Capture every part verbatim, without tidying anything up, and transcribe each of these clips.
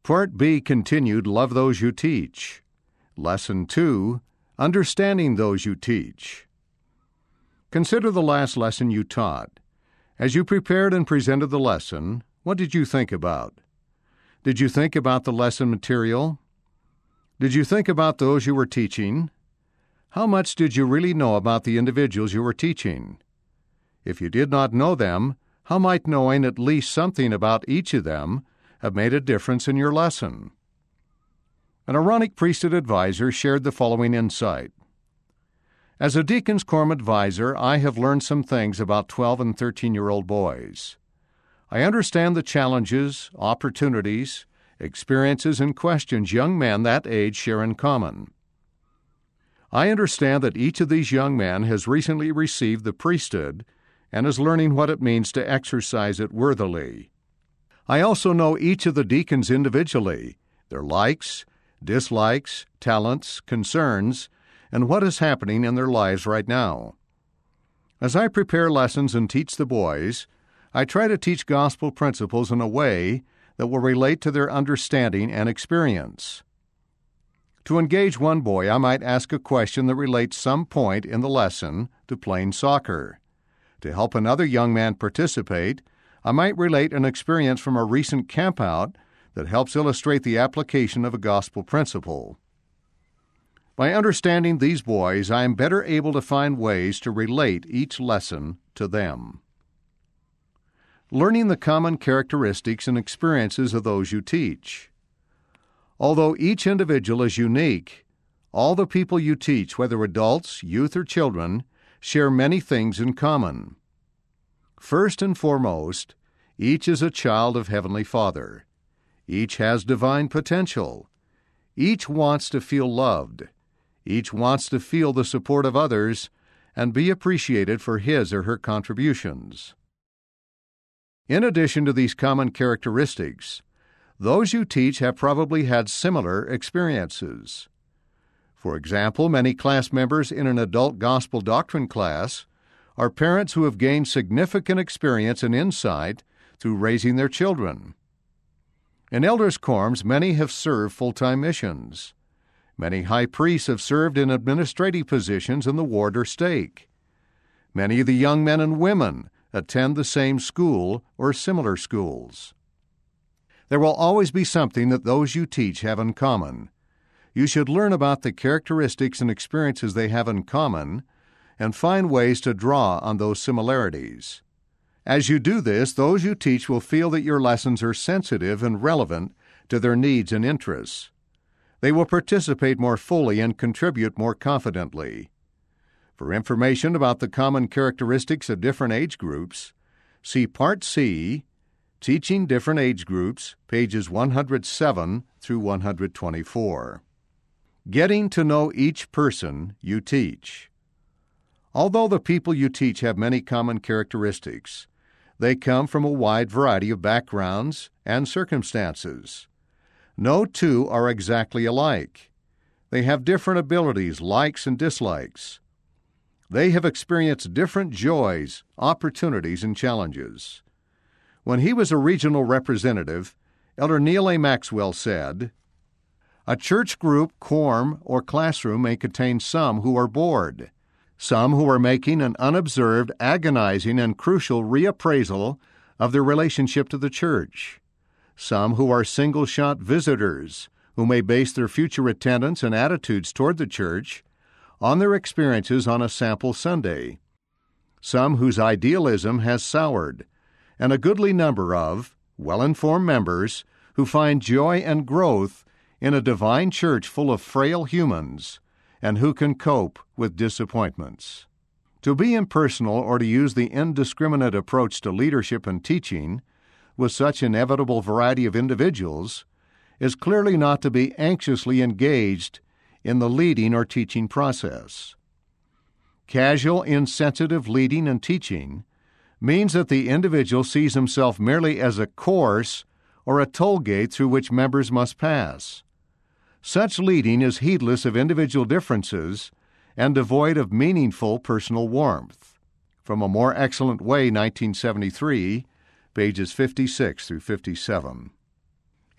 Part B continued, Love Those You Teach. Lesson two, Understanding Those You Teach. Consider the last lesson you taught. As you prepared and presented the lesson, what did you think about? Did you think about the lesson material? Did you think about those you were teaching? How much did you really know about the individuals you were teaching? If you did not know them, how might knowing at least something about each of them have made a difference in your lesson? An Aaronic priesthood advisor shared the following insight. As a Deacon's Quorum advisor, I have learned some things about twelve and thirteen-year-old boys. I understand the challenges, opportunities, experiences, and questions young men that age share in common. I understand that each of these young men has recently received the priesthood and is learning what it means to exercise it worthily. I also know each of the deacons individually, their likes, dislikes, talents, concerns, and what is happening in their lives right now. As I prepare lessons and teach the boys, I try to teach gospel principles in a way that will relate to their understanding and experience. To engage one boy, I might ask a question that relates some point in the lesson to playing soccer. To help another young man participate, I might relate an experience from a recent campout that helps illustrate the application of a gospel principle. By understanding these boys, I am better able to find ways to relate each lesson to them. Learning the common characteristics and experiences of those you teach. Although each individual is unique, all the people you teach, whether adults, youth, or children, share many things in common. First and foremost, each is a child of Heavenly Father. Each has divine potential. Each wants to feel loved. Each wants to feel the support of others and be appreciated for his or her contributions. In addition to these common characteristics, those you teach have probably had similar experiences. For example, many class members in an adult gospel doctrine class are parents who have gained significant experience and insight through raising their children. In elders' quorums, many have served full-time missions. Many high priests have served in administrative positions in the ward or stake. Many of the young men and women attend the same school or similar schools. There will always be something that those you teach have in common. You should learn about the characteristics and experiences they have in common and find ways to draw on those similarities. As you do this, those you teach will feel that your lessons are sensitive and relevant to their needs and interests. They will participate more fully and contribute more confidently. For information about the common characteristics of different age groups, see Part C, Teaching Different Age Groups, pages one hundred seven through one hundred twenty-four. Getting to know each person you teach. Although the people you teach have many common characteristics, they come from a wide variety of backgrounds and circumstances. No two are exactly alike. They have different abilities, likes, and dislikes. They have experienced different joys, opportunities, and challenges. When he was a regional representative, Elder Neal A. Maxwell said, "A church group, quorum, or classroom may contain some who are bored, some who are making an unobserved, agonizing, and crucial reappraisal of their relationship to the church, some who are single-shot visitors who may base their future attendance and attitudes toward the church on their experiences on a sample Sunday, some whose idealism has soured, and a goodly number of well-informed members who find joy and growth in a divine church full of frail humans and who can cope with disappointments." To be impersonal or to use the indiscriminate approach to leadership and teaching with such inevitable variety of individuals is clearly not to be anxiously engaged in the leading or teaching process. Casual, insensitive leading and teaching means that the individual sees himself merely as a course or a toll gate through which members must pass. Such leading is heedless of individual differences and devoid of meaningful personal warmth. From A More Excellent Way, nineteen seventy-three, pages fifty-six through fifty-seven.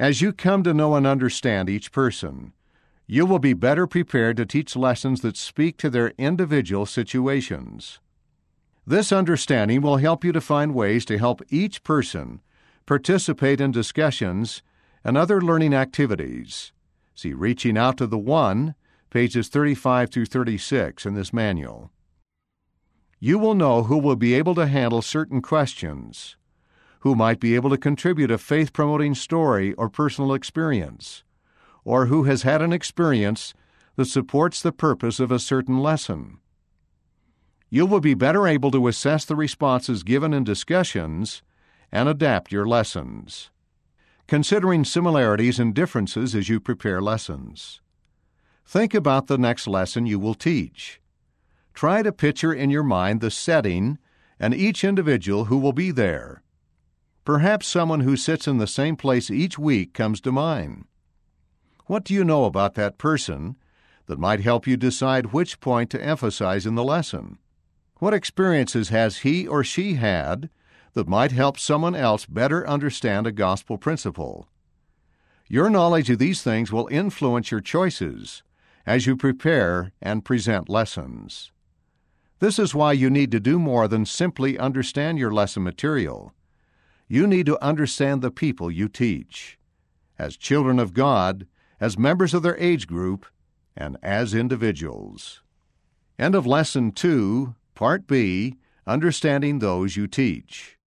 As you come to know and understand each person, you will be better prepared to teach lessons that speak to their individual situations. This understanding will help you to find ways to help each person participate in discussions and other learning activities. See Reaching Out to the One, pages thirty-five through thirty-six in this manual. You will know who will be able to handle certain questions, who might be able to contribute a faith-promoting story or personal experience, or who has had an experience that supports the purpose of a certain lesson. You will be better able to assess the responses given in discussions and adapt your lessons. Considering similarities and differences as you prepare lessons. Think about the next lesson you will teach. Try to picture in your mind the setting and each individual who will be there. Perhaps someone who sits in the same place each week comes to mind. What do you know about that person that might help you decide which point to emphasize in the lesson? What experiences has he or she had that might help someone else better understand a gospel principle? Your knowledge of these things will influence your choices as you prepare and present lessons. This is why you need to do more than simply understand your lesson material. You need to understand the people you teach, as children of God, as members of their age group, and as individuals. End of Lesson two, Part B, Understanding Those You Teach.